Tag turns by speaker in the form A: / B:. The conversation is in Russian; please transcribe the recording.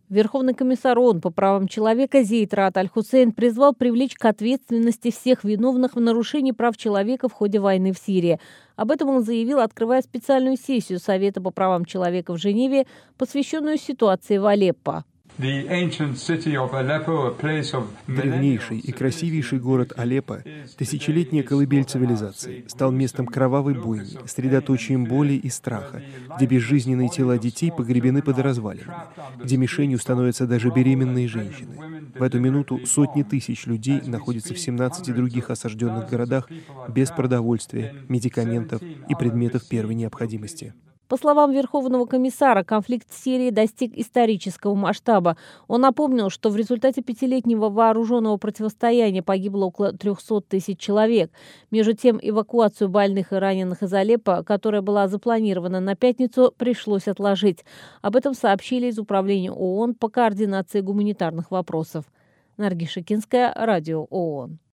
A: Верховный комиссар ООН по правам человека Зейд Раат Аль-Хусейн призвал привлечь к ответственности всех виновных в нарушении прав человека в ходе войны в Сирии. Об этом он заявил, открывая специальную сессию Совета по правам человека в Женеве, посвященную ситуации в Алеппо.
B: Древнейший и красивейший город Алеппо, тысячелетняя колыбель цивилизации, стал местом кровавой бойни, средоточием боли и страха, где безжизненные тела детей погребены под развалинами, где мишенью становятся даже беременные женщины. В эту минуту сотни тысяч людей находятся в 17 других осажденных городах без продовольствия, медикаментов и предметов первой необходимости.
A: По словам Верховного комиссара, конфликт в Сирии достиг исторического масштаба. Он напомнил, что в результате пятилетнего вооруженного противостояния погибло около 300 тысяч человек. Между тем, эвакуацию больных и раненых из Алеппо, которая была запланирована на пятницу, пришлось отложить. Об этом сообщили из Управления ООН по координации гуманитарных вопросов. Наргиз Шакинская, Радио ООН.